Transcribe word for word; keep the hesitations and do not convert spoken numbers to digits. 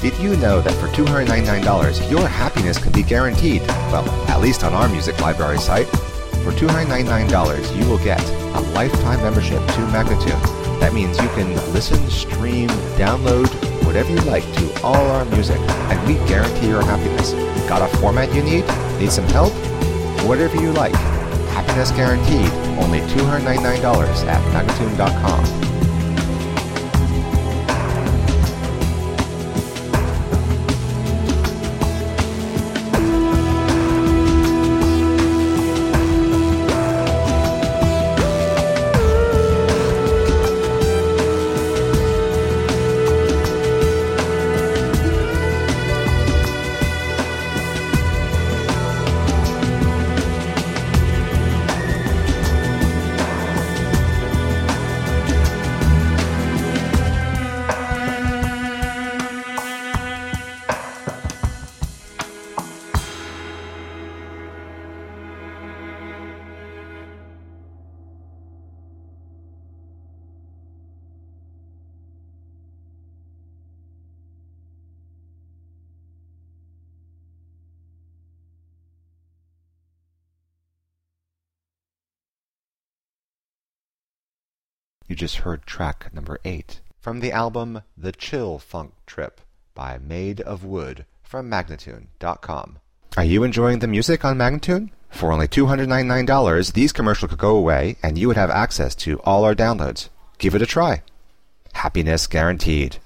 Did you know that for two hundred ninety-nine dollars, your happiness can be guaranteed? Well, at least on our music library site. For two hundred ninety-nine dollars, you will get a lifetime membership to Magnatune. That means you can listen, stream, download, whatever you like to all our music, and we guarantee your happiness. Got a format you need? Need some help? Whatever you like. Happiness guaranteed. Only two hundred ninety-nine dollars at Magnatune dot com. You just heard track number eight from the album The Chill Funk Trip by Made of Wood from Magnatune dot com. Are you enjoying the music on Magnatune? For only two hundred ninety-nine dollars, these commercials could go away and you would have access to all our downloads. Give it a try. Happiness guaranteed.